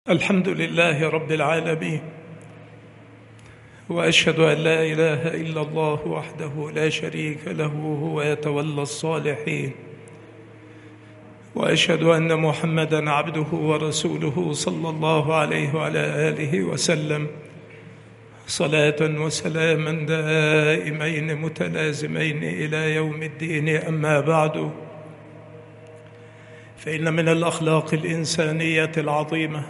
الحمد لله رب العالمين، وأشهد أن لا إله إلا الله وحده لا شريك له هو يتولى الصالحين، وأشهد أن محمدًا عبده ورسوله صلى الله عليه وعلى آله وسلم، صلاة وسلاما دائمين متلازمين إلى يوم الدين. أما بعد، فإن من الأخلاق الإنسانية العظيمة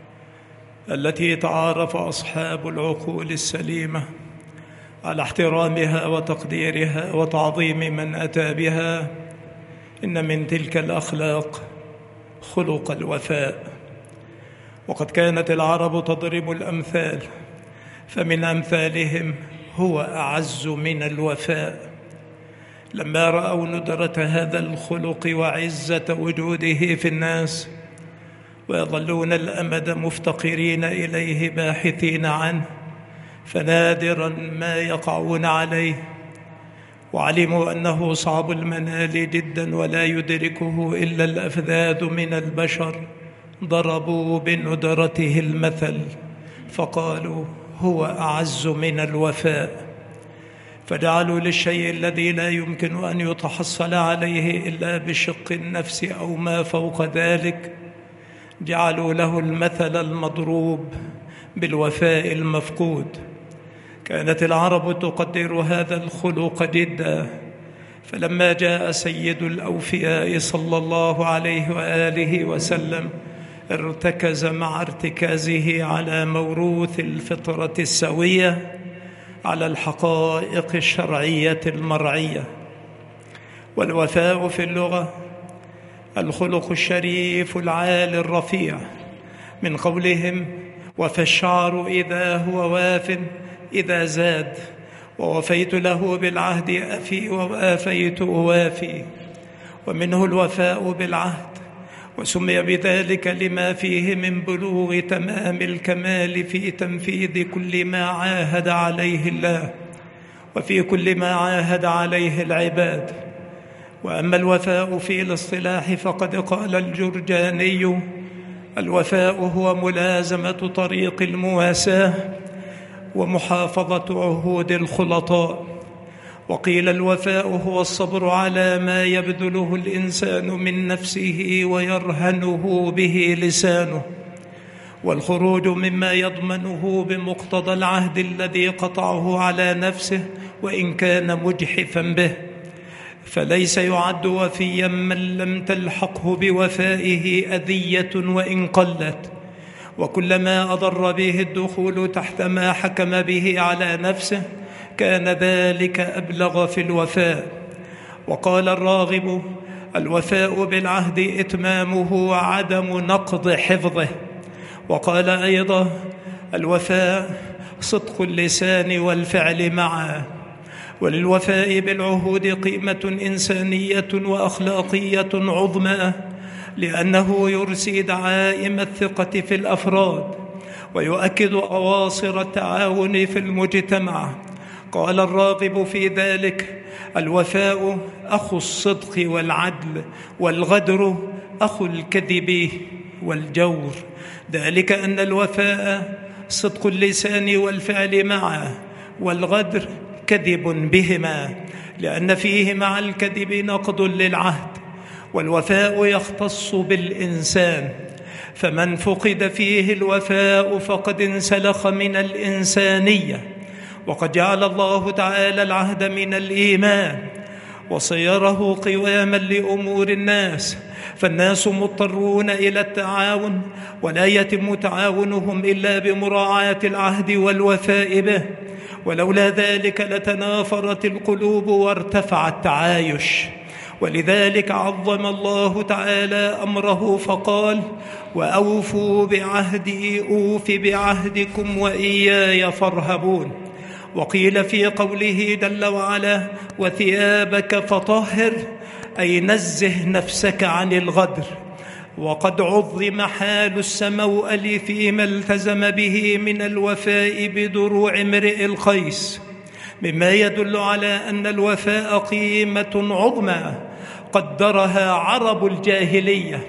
التي تعارف أصحاب العقول السليمة على احترامها وتقديرها وتعظيم من أتى بها، إن من تلك الأخلاق خلق الوفاء. وقد كانت العرب تضرب الأمثال، فمن أمثالهم هو أعز من الوفاء. لما رأوا ندرة هذا الخلق وعزة وجوده في الناس ويظلون الأمد مفتقرين إليه باحثين عنه، فنادرا ما يقعون عليه، وعلموا أنه صعب المنال جدا ولا يدركه إلا الأفذاذ من البشر، ضربوا بندرته المثل فقالوا هو أعز من الوفاء. فجعلوا للشيء الذي لا يمكن أن يتحصل عليه إلا بشق النفس أو ما فوق ذلك، جعلوا له المثل المضروب بالوفاء المفقود. كانت العرب تقدر هذا الخلق جدا، فلما جاء سيد الأوفياء صلى الله عليه وآله وسلم ارتكز مع ارتكازه على موروث الفطرة السوية، على الحقائق الشرعية المرعية. والوفاء في اللغة الخلق الشريف العالي الرفيع، من قولهم وفى الشعر إذا هو واف إذا زاد، ووفيت له بالعهد أفي وآفيت أوافي. ومنه الوفاء بالعهد، وسمي بذلك لما فيه من بلوغ تمام الكمال في تنفيذ كل ما عاهد عليه الله وفي كل ما عاهد عليه العباد. وأما الوفاء في الاصطلاح فقد قال الجرجاني: الوفاء هو ملازمة طريق المواساة ومحافظة عهود الخلطاء. وقيل الوفاء هو الصبر على ما يبذله الإنسان من نفسه ويرهنه به لسانه، والخروج مما يضمنه بمقتضى العهد الذي قطعه على نفسه وإن كان مجحفا به. فليس يعد وفيا من لم تلحقه بوفائه أذية وإن قلت، وكلما أضر به الدخول تحت ما حكم به على نفسه كان ذلك أبلغ في الوفاء. وقال الراغب: الوفاء بالعهد إتمامه وعدم نقض حفظه. وقال أيضا: الوفاء صدق اللسان والفعل معا. وللوفاء بالعهود قيمة إنسانية وأخلاقية عظمى، لأنه يرسي دعائم الثقة في الأفراد ويؤكد أواصر التعاون في المجتمع. قال الراغب في ذلك: الوفاء أخو الصدق والعدل، والغدر أخو الكذب والجور. ذلك أن الوفاء صدق اللسان والفعل معا، والغدر كذب بهما، لأن فيه مع الكذب نقض للعهد. والوفاء يختص بالإنسان، فمن فقد فيه الوفاء فقد انسلخ من الإنسانية. وقد جعل الله تعالى العهد من الإيمان وصيره قواما لأمور الناس، فالناس مضطرون إلى التعاون، ولا يتم تعاونهم إلا بمراعاة العهد والوفاء به، ولولا ذلك لتنافرت القلوب وارتفع التعايش. ولذلك عظم الله تعالى أمره فقال: وأوفوا بعهدي أوف بعهدكم وإياي فارهبون. وقيل في قوله جل وعلا: وثيابك فطهر، أي نزه نفسك عن الغدر. وقد عظم حال السموأل فيما التزم به من الوفاء بدروع امرئ القيس، مما يدل على أن الوفاء قيمة عظمى قدرها عرب الجاهلية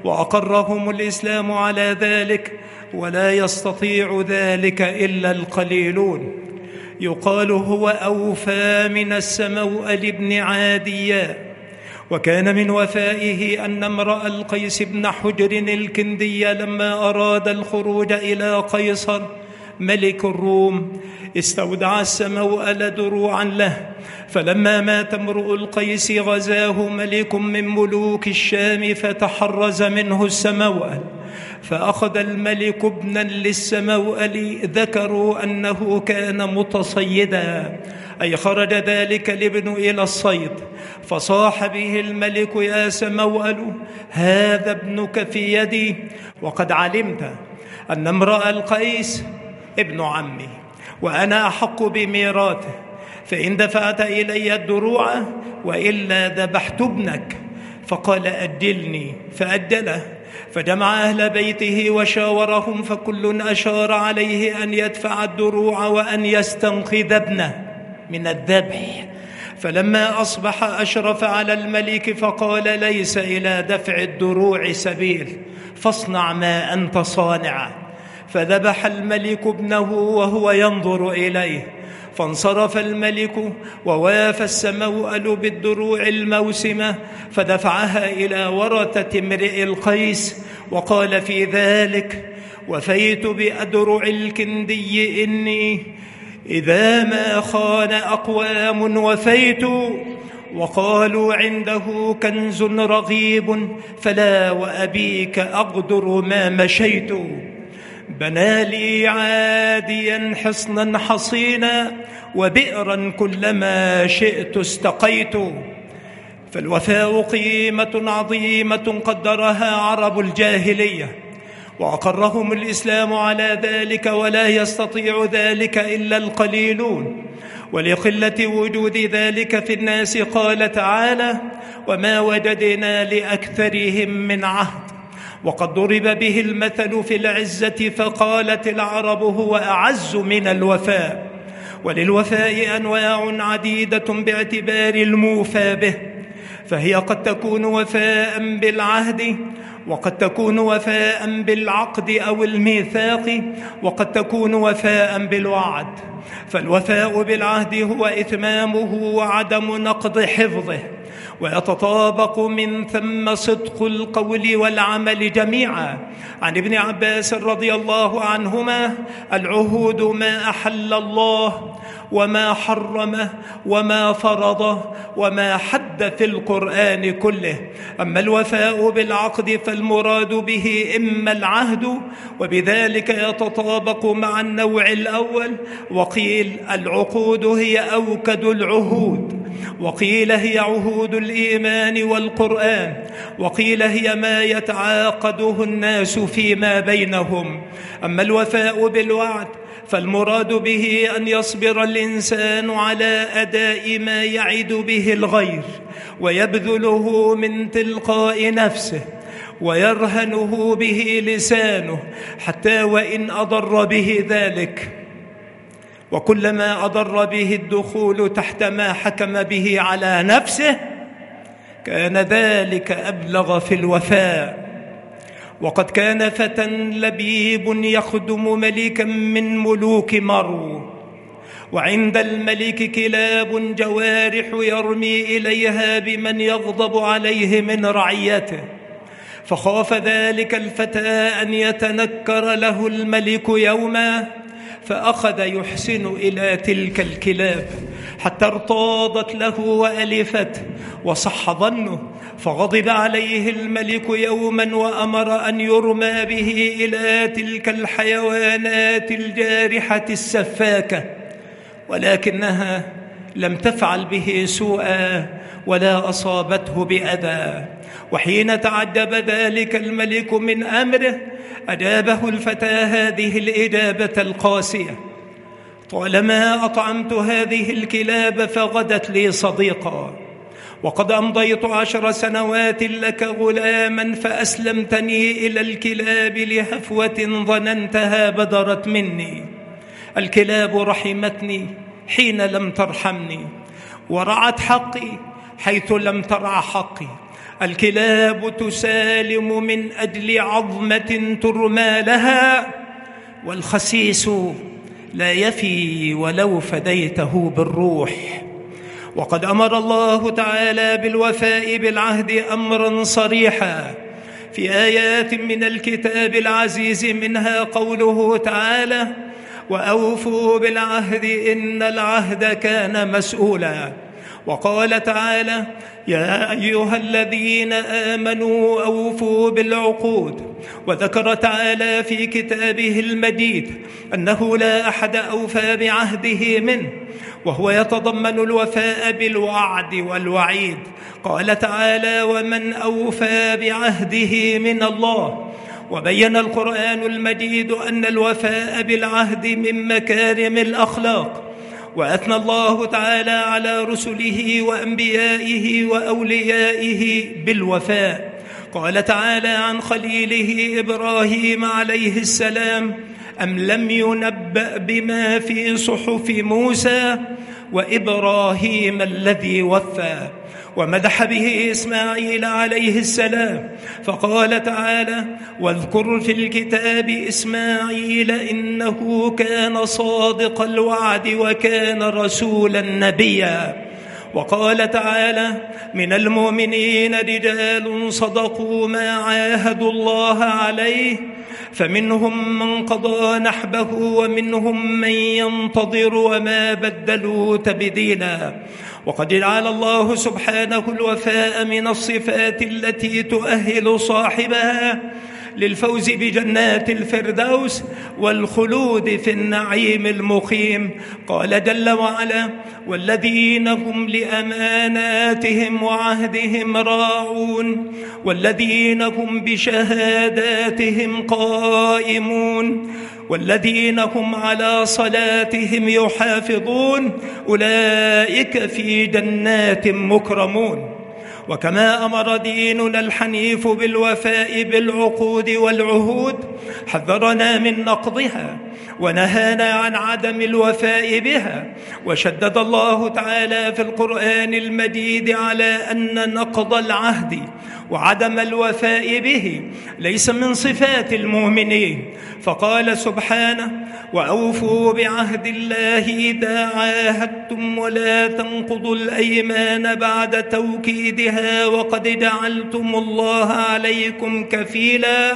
وأقرهم الإسلام على ذلك، ولا يستطيع ذلك إلا القليلون. يقال هو أوفى من السموأل بن عادية. وكان من وفائه أن امرأ القيس بن حجر الكندي لما أراد الخروج إلى قيصر ملك الروم استودع السموأل دروعا له، فلما مات امرؤ القيس غزاه ملك من ملوك الشام فتحرز منه السموأل، فأخذ الملك ابنا للسموأل. ذكروا أنه كان متصيدا، أي خرج ذلك الابن إلى الصيد، فصاح به الملك: يا سموأل، هذا ابنك في يدي، وقد علمت أن امرأ القيس ابن عمي، وأنا أحق بميراثه، فإن دفعت إلي الدروع وإلا ذبحت ابنك. فقال: أجلني، فأجله، فجمع أهل بيته وشاورهم، فكل أشار عليه أن يدفع الدروع وأن يستنقذ ابنه من الذبح. فلما أصبح أشرف على الملك فقال: ليس إلى دفع الدروع سبيل، فاصنع ما أنت صانع. فذبح الملك ابنه وهو ينظر إليه، فانصرف الملك ووافى السموأل بالدروع الموسمة، فدفعها إلى ورثة امرئ القيس، وقال في ذلك: وفيت بأدرع الكندي إني إذا ما خان أقوام وفيت، وقالوا عنده كنز رغيب، فلا وأبيك أقدر ما مشيت. بنى لي عاديا حصنا حصينا، وبئرا كلما شئت استقيت. فالوفاء قيمة عظيمة قدرها عرب الجاهلية، وأقرهم الإسلام على ذلك، ولا يستطيع ذلك إلا القليلون. ولقلة وجود ذلك في الناس قال تعالى: وما وجدنا لأكثرهم من عهد. وقد ضرب به المثل في العزة، فقالت العرب: هو أعز من الوفاء. وللوفاء أنواع عديدة باعتبار الموفى به، فهي قد تكون وفاء بالعهد، وقد تكون وفاء بالعقد أو الميثاق، وقد تكون وفاء بالوعد. فالوفاء بالعهد هو إتمامه وعدم نقض حفظه، ويتطابق من ثم صدق القول والعمل جميعا. عن ابن عباس رضي الله عنهما: العهود ما أحل الله وما حرمه وما فرضه وما حد في القرآن كله. أما الوفاء بالعقد فالمراد به إما العهد، وبذلك يتطابق مع النوع الأول. وقيل العقود هي أوكد العهود، وقيل هي عهود الإيمان والقرآن، وقيل هي ما يتعاقده الناس فيما بينهم. أما الوفاء بالوعد فالمراد به أن يصبر الإنسان على أداء ما يعد به الغير، ويبذله من تلقاء نفسه، ويرهنه به لسانه، حتى وإن أضر به ذلك. وكلما أضر به الدخول تحت ما حكم به على نفسه كان ذلك أبلغ في الوفاء. وقد كان فتى لبيب يخدم ملكا من ملوك مرو، وعند الملك كلاب جوارح يرمي إليها بمن يغضب عليه من رعيته، فخاف ذلك الفتى أن يتنكر له الملك يوما، فأخذ يحسن إلى تلك الكلاب حتى ارتاضت له وألفت وصح ظنه، فغضب عليه الملك يوما وأمر أن يرمى به إلى تلك الحيوانات الجارحة السفاكة، ولكنها لم تفعل به سوءا ولا أصابته بأذى. وحين تعجب ذلك الملك من أمره أجابه الفتى هذه الإجابة القاسية: طالما أطعمت هذه الكلاب فغدت لي صديقا، وقد أمضيت 10 سنوات لك غلاما فأسلمتني إلى الكلاب لهفوة ظننتها بدرت مني. الكلاب رحمتني حين لم ترحمني، ورعت حقي حيث لم ترع حقي، الكلاب تسالم من أجل عظمة ترمى لها، والخسيس لا يفي ولو فديته بالروح. وقد أمر الله تعالى بالوفاء بالعهد أمرا صريحا في آيات من الكتاب العزيز، منها قوله تعالى: وأوفوا بالعهد إن العهد كان مسؤولا. وقال تعالى: يا أيها الذين آمنوا أوفوا بالعقود. وذكر تعالى في كتابه المجيد أنه لا أحد أوفى بعهده منه، وهو يتضمن الوفاء بالوعد والوعيد. قال تعالى: ومن أوفى بعهده من الله. وبين القرآن المجيد أن الوفاء بالعهد من مكارم الأخلاق، وأثنى الله تعالى على رسله وأنبيائه وأوليائه بالوفاء. قال تعالى عن خليله إبراهيم عليه السلام: أم لم ينبأ بما في صحف موسى وإبراهيم الذي وفى. ومدح به إسماعيل عليه السلام، فقال تعالى: واذكر في الكتاب إسماعيل إنه كان صادق الوعد وكان رسولا نبيا. وقال تعالى: من المؤمنين رجال صدقوا ما عاهدوا الله عليه، فمنهم من قضى نحبه ومنهم من ينتظر وما بدلوا تبديلا. وقد جعل الله سبحانه الوفاء من الصفات التي تؤهل صاحبها للفوز بجنات الفردوس والخلود في النعيم المقيم. قال جل وعلا: والذين هم لأماناتهم وعهدهم راعون والذين هم بشهاداتهم قائمون والذين هم على صلاتهم يحافظون أولئك في جنات مكرمون. وكما أمر ديننا الحنيف بالوفاء بالعقود والعهود، حذرنا من نقضها ونهانا عن عدم الوفاء بها. وشدد الله تعالى في القرآن المجيد على أن نقض العهد وعدم الوفاء به ليس من صفات المؤمنين، فقال سبحانه: وأوفوا بعهد الله إذا عاهدتم ولا تنقضوا الأيمان بعد توكيدها وقد جعلتم الله عليكم كفيلا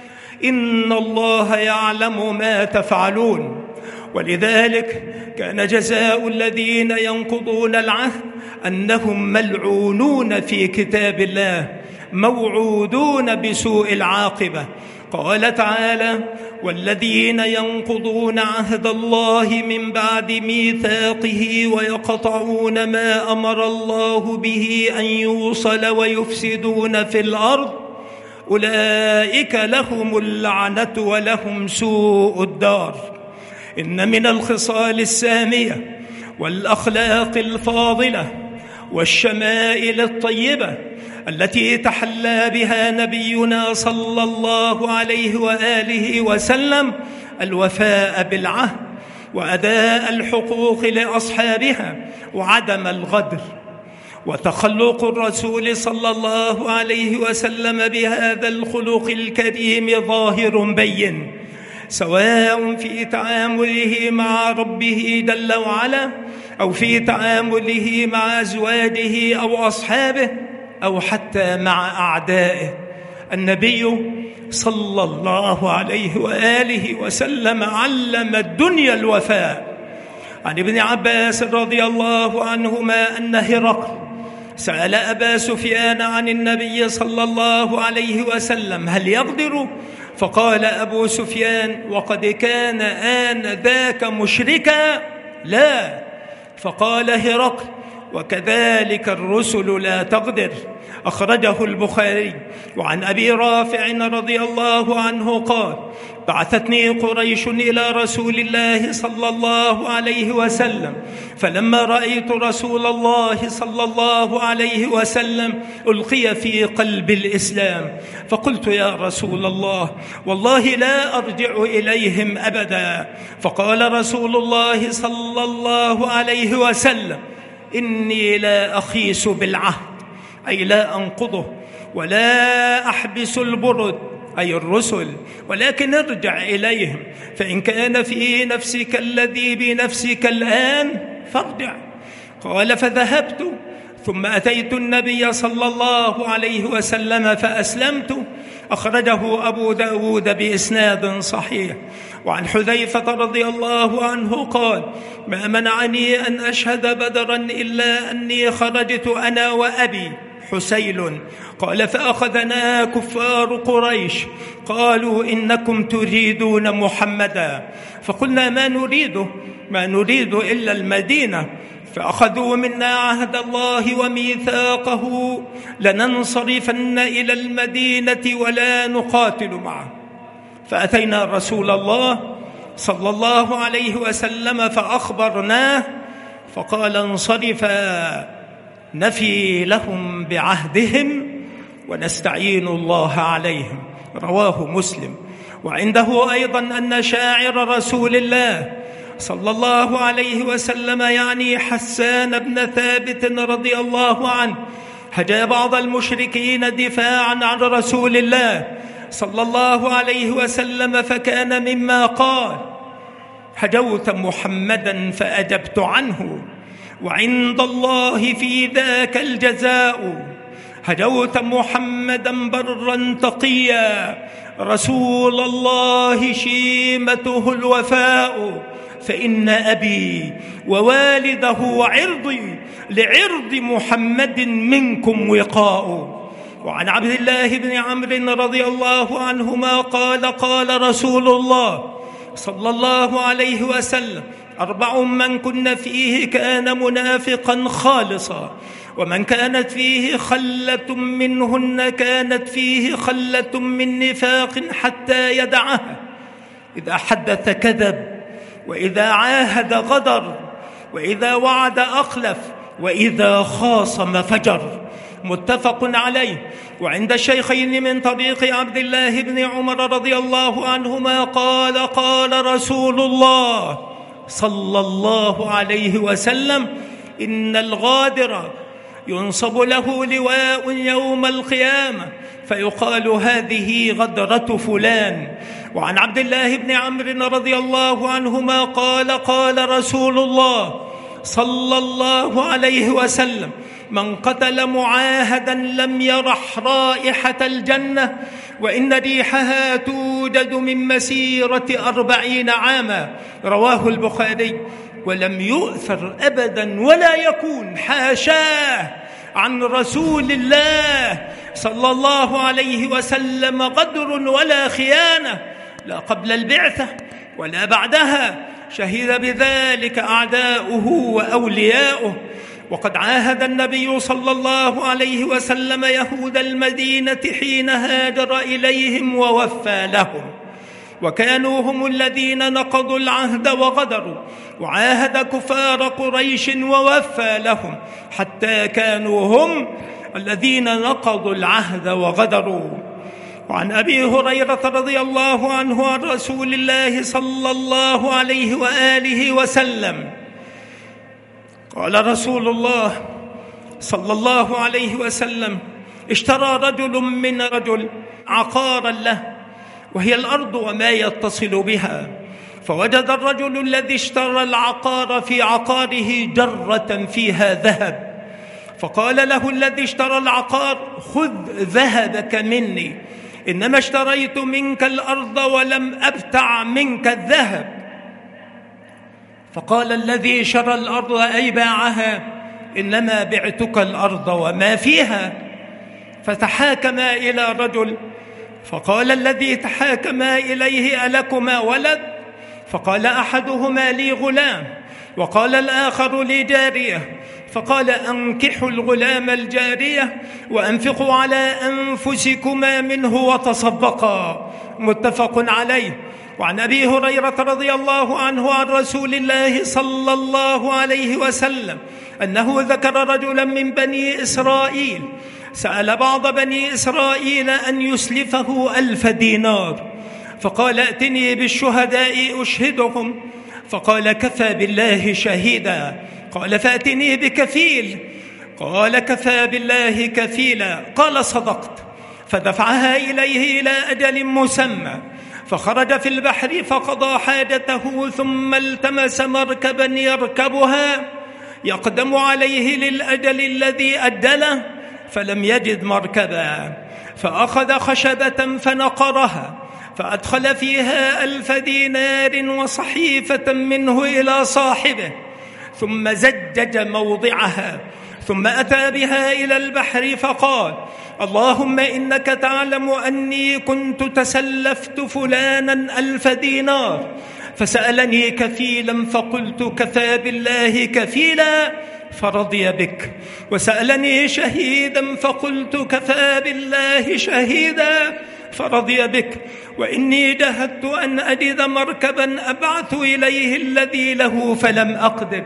إن الله يعلم ما تفعلون. ولذلك كان جزاء الذين ينقضون العهد أنهم ملعونون في كتاب الله، موعودون بسوء العاقبة. قال تعالى: والذين ينقضون عهد الله من بعد ميثاقه ويقطعون ما أمر الله به أن يوصل ويفسدون في الأرض أولئك لهم اللعنة ولهم سوء الدار. إن من الخصال السامية والأخلاق الفاضلة والشمائل الطيبة التي تحلى بها نبينا صلى الله عليه وآله وسلم الوفاء بالعهد وأداء الحقوق لأصحابها وعدم الغدر. وتخلق الرسول صلى الله عليه وسلم بهذا الخلق الكريم ظاهر بين، سواء في تعامله مع ربه جل وعلا أو في تعامله مع أزواجه أو أصحابه أو حتى مع أعدائه. النبي صلى الله عليه وآله وسلم علم الدنيا الوفاء. عن ابن عباس رضي الله عنهما أن هرقل سأل أبا سفيان عن النبي صلى الله عليه وسلم: هل يغدر؟ فقال أبو سفيان: وقد كان آنذاك مشركا. لا. فقال هرقل: وكذلك الرسل لا تغدر. أخرجه البخاري. وعن أبي رافع رضي الله عنه قال: بعثتني قريش إلى رسول الله صلى الله عليه وسلم، فلما رأيت رسول الله صلى الله عليه وسلم ألقي في قلب الإسلام، فقلت: يا رسول الله، والله لا أرجع إليهم أبدا. فقال رسول الله صلى الله عليه وسلم: إني لا أخيس بالعهد، أي لا أنقضه، ولا أحبس البرد أي الرسل، ولكن ارجع إليهم، فإن كان في نفسك الذي بنفسك الآن فارجع. قال فذهبت ثم أتيت النبي صلى الله عليه وسلم فأسلمت. أخرجه أبو داود بإسناد صحيح. وعن حذيفة رضي الله عنه قال: ما منعني أن أشهد بدرا إلا أني خرجت أنا وأبي حسيل. قال فأخذنا كفار قريش قالوا إنكم تريدون محمدا، فقلنا ما نريد إلا المدينة. فأخذوا منا عهد الله وميثاقه لننصرفن إلى المدينة ولا نقاتل معه. فأتينا رسول الله صلى الله عليه وسلم فأخبرناه، فقال: انصرفا نفي لهم بعهدهم ونستعين الله عليهم. رواه مسلم. وعنده أيضا أن شاعر رسول الله صلى الله عليه وسلم يعني حسان بن ثابت رضي الله عنه هجا بعض المشركين دفاعا عن رسول الله صلى الله عليه وسلم، فكان مما قال: هجوت محمدا فأجبت عنه وعند الله في ذاك الجزاء. هجوت محمدا برا تقيا رسول الله شيمته الوفاء. فإن أبي ووالده وعرضي لعرض محمد منكم وقاء. وعن عبد الله بن عمرو رضي الله عنهما قال: قال رسول الله صلى الله عليه وسلم: 4 من كن فيه كان منافقا خالصا، ومن كانت فيه خلة منهن كانت فيه خلة من نفاق حتى يدعها. إذا حدث كذب، وإذا عاهد غدر، وإذا وعد أخلف، وإذا خاصم فجر. متفق عليه. وعند الشيخين من طريق عبد الله بن عمر رضي الله عنهما قال: قال رسول الله صلى الله عليه وسلم: إن الغادر ينصب له لواء يوم القيامة فيقال: هذه غدرة فلان. وعن عبد الله بن عمرو رضي الله عنهما قال: قال رسول الله صلى الله عليه وسلم: من قتل معاهدا لم يرح رائحة الجنة، وإن ريحها توجد من مسيرة 40 عاما. رواه البخاري. ولم يؤثر أبدا ولا يكون حاشاه عن رسول الله صلى الله عليه وسلم غدر ولا خيانة، لا قبل البعثة ولا بعدها. شهد بذلك أعداؤه وأولياؤه. وقد عاهد النبي صلى الله عليه وسلم يهود المدينة حين هاجر إليهم ووفى لهم، وكانوا هم الذين نقضوا العهد وغدروا، وعاهد كفار قريش ووفى لهم، حتى كانوا هم الذين نقضوا العهد وغدروا. وعن أبي هريرة رضي الله عنه عن رسول الله صلى الله عليه وآله وسلم قال رسول الله صلى الله عليه وسلم: اشترى رجل من رجل عقارا له، وهي الأرض وما يتصل بها، فوجد الرجل الذي اشترى العقار في عقاره جرة فيها ذهب، فقال له الذي اشترى العقار: خذ ذهبك مني، إنما اشتريت منك الأرض ولم أبتع منك الذهب. فقال الذي شرى الأرض أي باعها: إنما بعتك الأرض وما فيها. فتحاكما إلى رجل، فقال الذي تحاكما إليه: ألكما ولد؟ فقال أحدهما: لي غلام، وقال الآخر: لي جارية. فقال: أنكحوا الغلام الجارية وأنفقوا على أنفسكما منه وتصدقا. متفق عليه. وعن أبي هريرة رضي الله عنه عن رسول الله صلى الله عليه وسلم أنه ذكر رجلا من بني إسرائيل سأل بعض بني إسرائيل أن يسلفه 1000 دينار، فقال: ائتني بالشهداء أشهدهم. فقال: كفى بالله شهيدا. قال: فأتني بكفيل. قال: كفى بالله كفيلا. قال: صدقت. فدفعها إليه إلى أجل مسمى، فخرج في البحر فقضى حاجته، ثم التمس مركبا يركبها يقدم عليه للأجل الذي أجله، فلم يجد مركبا، فأخذ خشبة فنقرها، فأدخل فيها 1000 دينار وصحيفة منه إلى صاحبه، ثم زجج موضعها، ثم أتى بها إلى البحر فقال: اللهم إنك تعلم أني كنت تسلفت فلانا 1000 دينار، فسألني كفيلا فقلت: كفى بالله كفيلا، فرضي بك، وسألني شهيدا فقلت: كفى بالله شهيدا، فرضي بك، وإني جهدت أن أجد مركبا أبعث إليه الذي له فلم أقدر،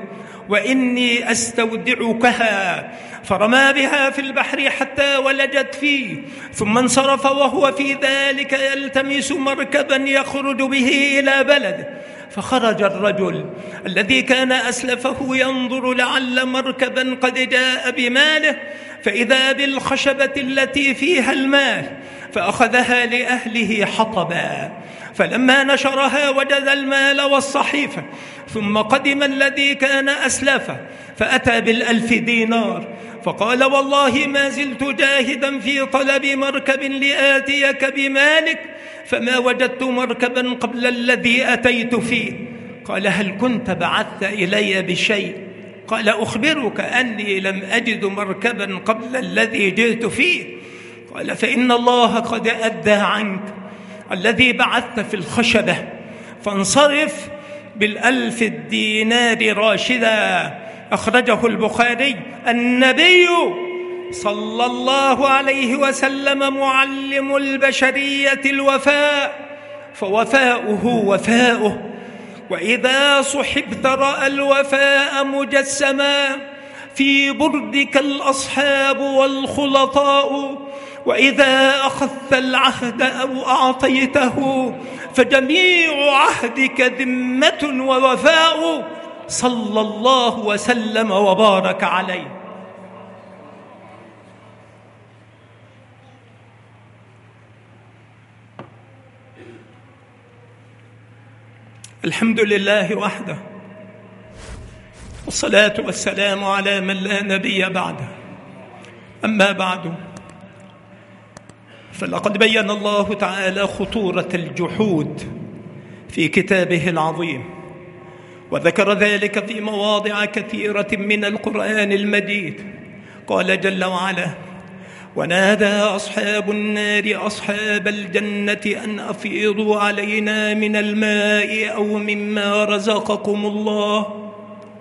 وإني أستودعكها. فرمى بها في البحر حتى ولجت فيه، ثم انصرف وهو في ذلك يلتمس مركبا يخرج به إلى بلده. فخرج الرجل الذي كان أسلفه ينظر لعل مركبا قد جاء بماله، فإذا بالخشبة التي فيها المال، فأخذها لأهله حطبا، فلما نشرها وجد المال والصحيفة. ثم قدم الذي كان أسلفه فأتى بال1000 دينار، فقال: والله ما زلت جاهدا في طلب مركب لآتيك بمالك، فما وجدت مركبا قبل الذي أتيت فيه. قال: هل كنت بعثت إلي بشيء؟ قال: أخبرك أني لم أجد مركبا قبل الذي جئت فيه. قال: فإن الله قد أدى عنك الذي بعثت في الخشبة، فانصرف بال1000 دينار راشدا. أخرجه البخاري. النبي صلى الله عليه وسلم معلم البشرية الوفاء، فوفاؤه وفاؤه، وإذا صحبت رأى الوفاء مجسما في بردك الأصحاب والخلطاء، وإذا أخذت العهد أو أعطيته فجميع عهدك ذمة ووفاء، صلى الله وسلم وبارك عليه. الحمد لله وحده، والصلاة والسلام على من لا نبي بعده. أما بعد، فلقد بين الله تعالى خطورة الجحود في كتابه العظيم، وذكر ذلك في مواضع كثيرة من القرآن المجيد. قال جل وعلا: ونادى أصحاب النار أصحاب الجنة أن أفيضوا علينا من الماء أو مما رزقكم الله،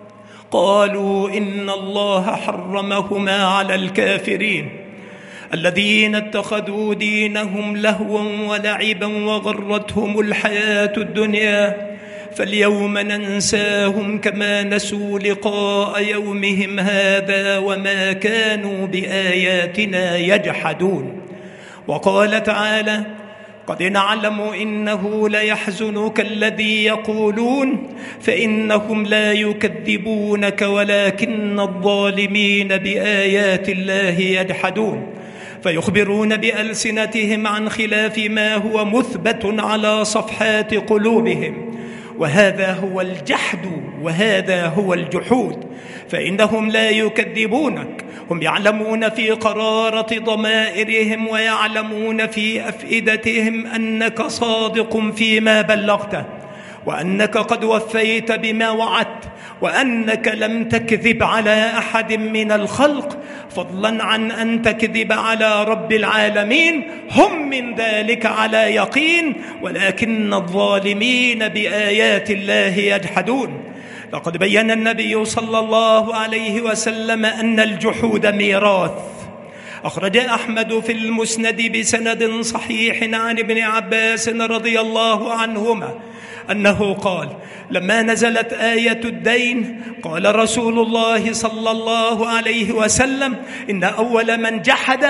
قالوا إن الله حرمهما على الكافرين الذين اتخذوا دينهم لهوا ولعبا وغرتهم الحياة الدنيا، فاليوم ننساهم كما نسوا لقاء يومهم هذا وما كانوا بآياتنا يجحدون. وقال تعالى: قد نعلم إنه ليحزنك الذي يقولون فإنهم لا يكذبونك ولكن الظالمين بآيات الله يجحدون، فيخبرون بألسنتهم عن خلاف ما هو مثبت على صفحات قلوبهم، وهذا هو الجحد وهذا هو الجحود. فإنهم لا يكذبونك، هم يعلمون في قرارة ضمائرهم ويعلمون في أفئدتهم أنك صادق فيما بلغته، وأنك قد وفيت بما وعدت، وأنك لم تكذب على أحد من الخلق، فضلا عن أن تكذب على رب العالمين. هم من ذلك على يقين، ولكن الظالمين بآيات الله يجحدون. لقد بين النبي صلى الله عليه وسلم أن الجحود ميراث. أخرج أحمد في المسند بسند صحيح عن ابن عباس رضي الله عنهما أنه قال: لما نزلت آية الدين قال رسول الله صلى الله عليه وسلم: إن أول من جحد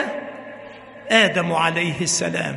آدم عليه السلام،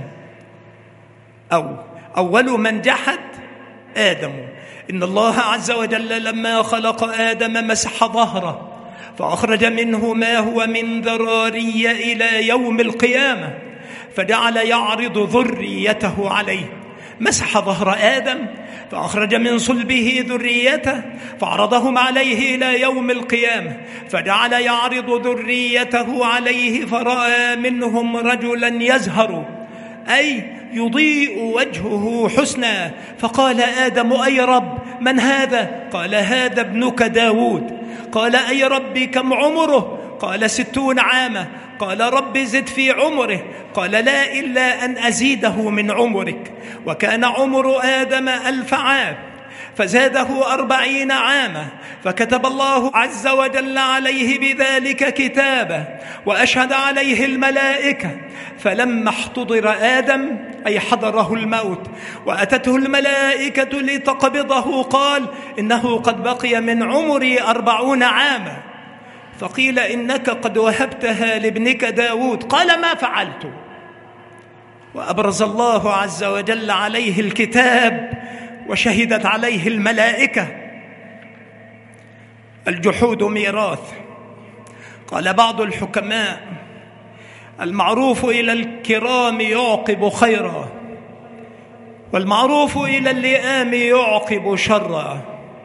أو أول من جحد آدم. إن الله عز وجل لما خلق آدم مسح ظهره فأخرج منه ما هو من ذراري إلى يوم القيامة، فجعل يعرض ذريته عليه. مسح ظهر آدم فأخرج من صلبه ذريته فعرضهم عليه إلى يوم القيامة، فجعل يعرض ذريته عليه، فرأى منهم رجلا يزهر، أي يضيء وجهه حسنا، فقال آدم: أي رب، من هذا؟ قال: هذا ابنك داود. قال: أي رب، كم عمره؟ قال: 60 عاما. قال: رب زد في عمره. قال: لا، إلا أن أزيده من عمرك. وكان عمر آدم 1000 عام، فزاده 40 عاما، فكتب الله عز وجل عليه بذلك كتابه، وأشهد عليه الملائكة. فلما احتضر آدم، أي حضره الموت، وأتته الملائكة لتقبضه، قال: إنه قد بقي من عمري 40 عاما. فقيل: إنك قد وهبتها لابنك داود. قال: ما فعلت. وأبرز الله عز وجل عليه الكتاب، وشهدت عليه الملائكة. الجحود ميراث. قال بعض الحكماء: المعروف إلى الكرام يعقب خيرا، والمعروف إلى اللئام يعقب شرا.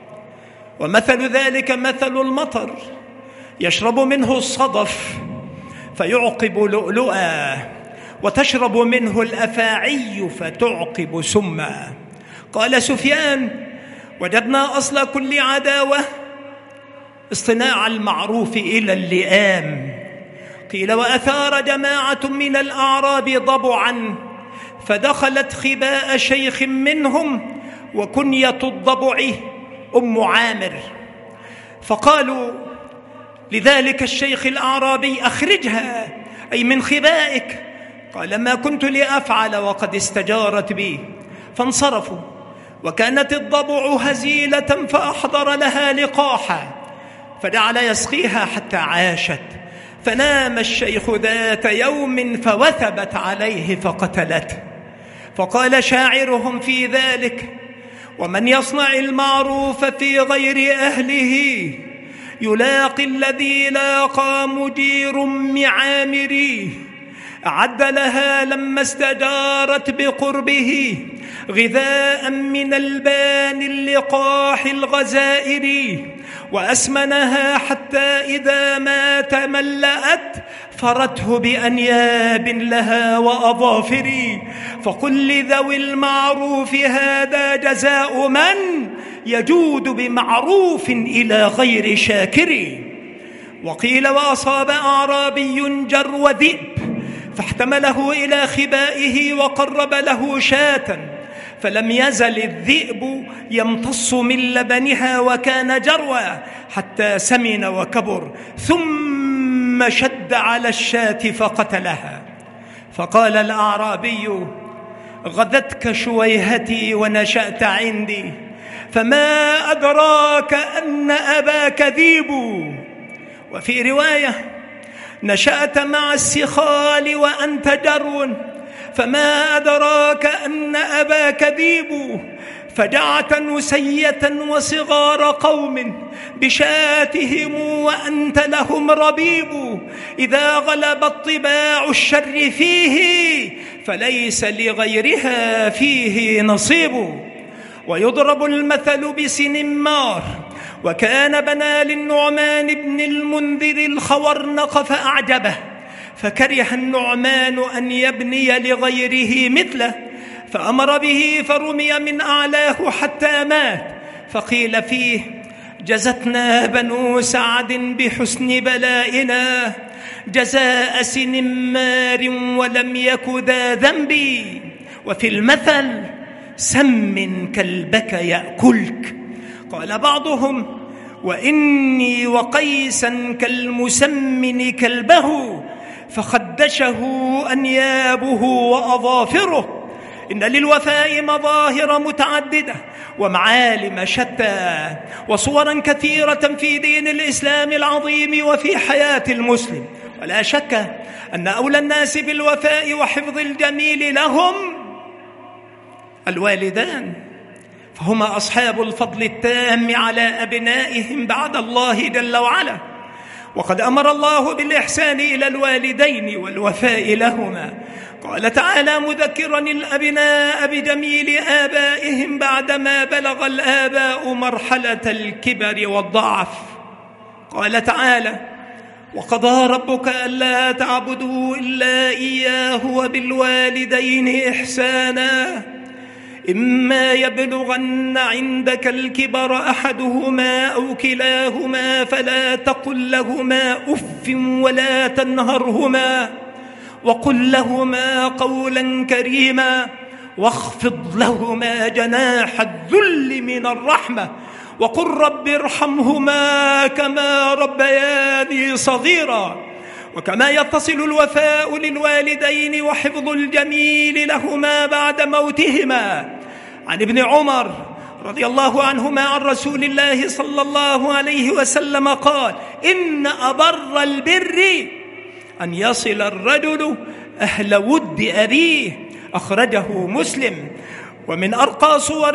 ومثل ذلك مثل المطر، يشرب منه الصدف فيعقب لؤلؤا، وتشرب منه الأفاعي فتعقب سما. قال سفيان: وجدنا أصل كل عداوة اصطناع المعروف إلى اللئام. قيل: وأثار جماعة من الأعراب ضبعا، فدخلت خباء شيخ منهم، وكنية الضبع أم عامر، فقالوا لذلك الشيخ الأعرابي: أخرجها، أي من خبائك. قال: ما كنت لأفعل وقد استجارت بي. فانصرفوا، وكانت الضبع هزيلة، فأحضر لها لقاحا، فجعل يسقيها حتى عاشت. فنام الشيخ ذات يوم فوثبت عليه فقتلته. فقال شاعرهم في ذلك: ومن يصنع المعروف في غير أهله، يلاقي الذي لاقى مدير معامري. أعد لها لما استجارت بقربه غذاء من البان اللقاح الغزائر، وأسمنها حتى إذا ما تملأت فرته بأنياب لها وأظافر. فقل لذوي المعروف: هذا جزاء من يجود بمعروف إلى غير شاكر. وقيل: وأصاب أعرابي جرو ذئب، فاحتمله إلى خبائه وقرب له شاة، فلم يزل الذئب يمتص من لبنها، وكان جروا حتى سمن وكبر، ثم شد على الشاة فقتلها. فقال الأعرابي: غذتك شويهتي ونشأت عندي، فما أدراك أن أباك ذيب. وفي رواية: نشأت مع السخال وأنت جرو، فما أدراك أن أباك ذيب. فجعت نسية وصغار قوم بشاتهم وأنت لهم ربيب. إذا غلبت طباع الشر فيه، فليس لغيرها فيه نصيب. ويضرب المثل بسنمار، وكان بنى للنعمان بن المنذر الخورنق فأعجبه، فكره النعمان أن يبني لغيره مثله، فأمر به فرمي من أعلاه حتى مات. فقيل فيه: جزتنا بنو سعد بحسن بلائنا جزاء سنمار، ولم يك ذا ذنب. وفي المثل: سم كلبك يأكلك. قال بعضهم: وإني وقيسا كالمسمن كلبه، فخدشه أنيابه وأظافره. إن للوفاء مظاهر متعددة ومعالم شتى، وصورا كثيرة في دين الإسلام العظيم وفي حياة المسلم. ولا شك أن أولى الناس بالوفاء وحفظ الجميل لهم الوالدان، فهما أصحاب الفضل التام على أبنائهم بعد الله جل وعلا. وقد أمر الله بالإحسان إلى الوالدين والوفاء لهما. قال تعالى مذكرا الأبناء بجميل آبائهم بعدما بلغ الآباء مرحلة الكبر والضعف. قال تعالى وقضى ربك ألا تعبدوا إلا إياه وبالوالدين إحسانا إما يبلغن عندك الكبر أحدهما أو كلاهما فلا تقل لهما أف ولا تنهرهما وقل لهما قولا كريما واخفض لهما جناح الذل من الرحمة وقل رب ارحمهما كما ربياني صغيرا. وكما يتصل الوفاء للوالدين وحفظ الجميل لهما بعد موتهما. عن ابن عمر رضي الله عنهما عن رسول الله صلى الله عليه وسلم قال إن أبر البر أن يصل الرجل أهل ود أبيه، أخرجه مسلم. ومن أرقى صور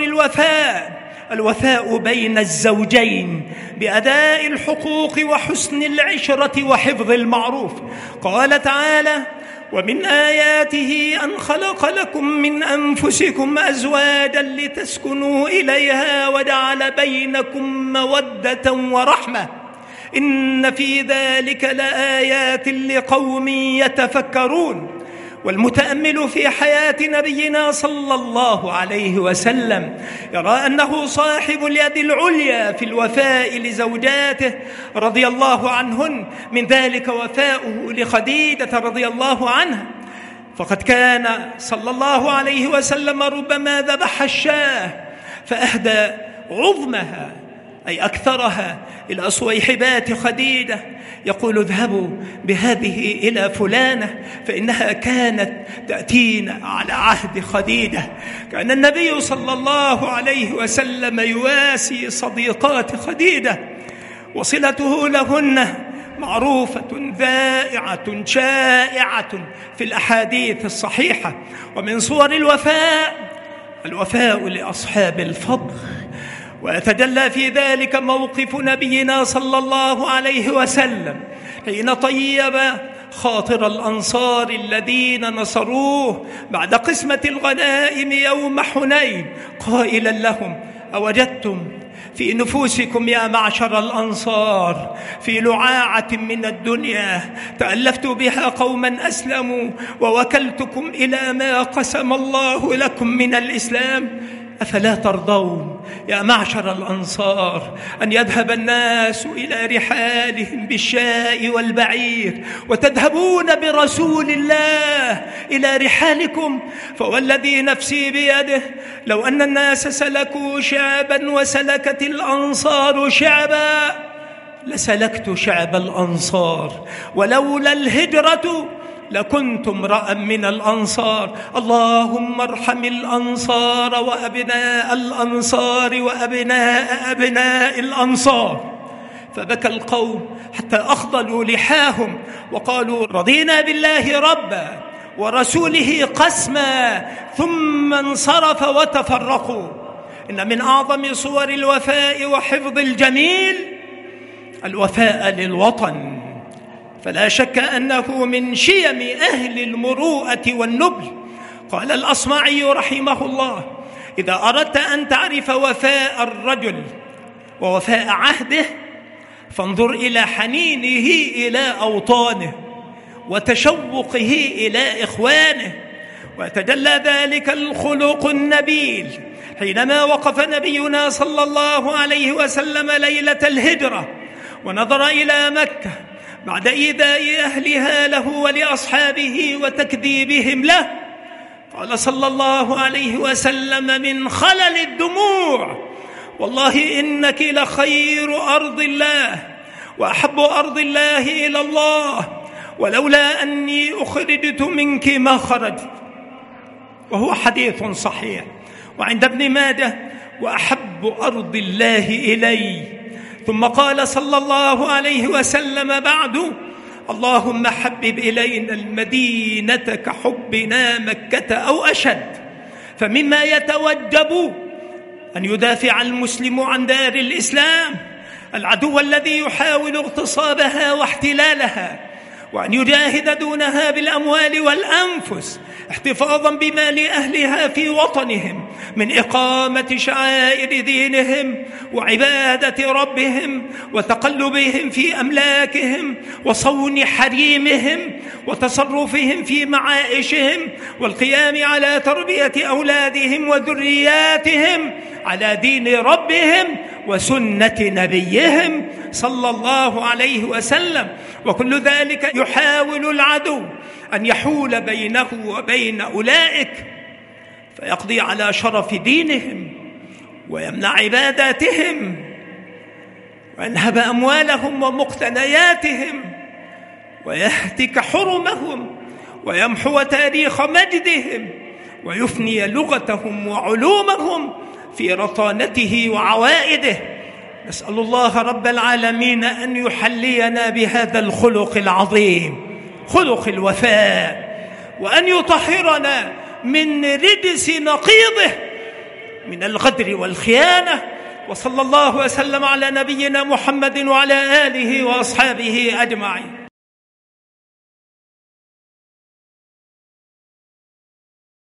الوفاء بين الزوجين بأداء الحقوق وحسن العشرة وحفظ المعروف. قال تعالى ومن آياته أن خلق لكم من أنفسكم أزواجا لتسكنوا إليها وجعل بينكم مودة ورحمة إن في ذلك لآيات لقوم يتفكرون. والمتأمل في حياة نبينا صلى الله عليه وسلم يرى أنه صاحب اليد العليا في الوفاء لزوجاته رضي الله عنهن، من ذلك وفاؤه لخديجة رضي الله عنها. فقد كان صلى الله عليه وسلم ربما ذبح الشاة فأهدى عظمها أي أكثرها إلى صويحبات خديجة، يقول اذهبوا بهذه إلى فلانة فإنها كانت تأتينا على عهد خديجة. كان النبي صلى الله عليه وسلم يواسي صديقات خديجة، وصلته لهن معروفة ذائعة شائعة في الأحاديث الصحيحة. ومن صور الوفاء لأصحاب الفضل، ويتجلى في ذلك موقف نبينا صلى الله عليه وسلم حين طيب خاطر الأنصار الذين نصروه بعد قسمة الغنائم يوم حنين قائلا لهم أوجدتم في نفوسكم يا معشر الأنصار في لعاعة من الدنيا تألفت بها قوما أسلموا ووكلتكم إلى ما قسم الله لكم من الإسلام؟ أفلا ترضون يا معشر الأنصار أن يذهب الناس إلى رحالهم بالشاء والبعير وتذهبون برسول الله إلى رحالكم؟ فوالذي نفسي بيده لو أن الناس سلكوا شعبا وسلكت الأنصار شعبا لسلكت شعب الأنصار، ولولا الهجرة لكنت امرأ من الأنصار. اللهم ارحم الأنصار وأبناء الأنصار وأبناء أبناء الأنصار. فبكى القوم حتى أخضلوا لحاهم وقالوا رضينا بالله ربا ورسوله قسما، ثم انصرف وتفرقوا. إن من أعظم صور الوفاء وحفظ الجميل الوفاء للوطن، فلا شك أنه من شيم أهل المروءة والنبل. قال الأصمعي رحمه الله إذا أردت أن تعرف وفاء الرجل ووفاء عهده فانظر إلى حنينه إلى أوطانه وتشوقه إلى إخوانه. وتجلى ذلك الخلق النبيل حينما وقف نبينا صلى الله عليه وسلم ليلة الهجرة ونظر إلى مكة بعد إيذاء أهلها له ولأصحابه وتكذيبهم له. قال صلى الله عليه وسلم من خلل الدموع والله إنك لخير أرض الله وأحب أرض الله إلى الله، ولولا أني أخرجت منك ما خرجت. وهو حديث صحيح وعند ابن ماجه وأحب أرض الله إلي. ثم قال صلى الله عليه وسلم بعد اللهم حبب إلينا المدينة كحبنا مكة أو أشد. فمما يتوجب أن يدافع المسلم عن دار الإسلام العدو الذي يحاول اغتصابها واحتلالها، وأن يجاهد دونها بالأموال والأنفس احتفاظا بمال أهلها في وطنهم من إقامة شعائر دينهم وعبادة ربهم وتقلبهم في أملاكهم وصون حريمهم وتصرفهم في معائشهم والقيام على تربية أولادهم وذرياتهم على دين ربهم وسنة نبيهم صلى الله عليه وسلم. وكل ذلك يحاول العدو أن يحول بينه وبين أولئك فيقضي على شرف دينهم ويمنع عباداتهم وينهب أموالهم ومقتنياتهم ويهتك حرمهم ويمحو تاريخ مجدهم ويفني لغتهم وعلومهم في رطانته وعوائده. نسأل الله رب العالمين أن يحلينا بهذا الخلق العظيم، خلق الوفاء، وأن يطهرنا من رجس نقيضه من الغدر والخيانة. وصلى الله وسلم على نبينا محمد وعلى آله وأصحابه أجمعين.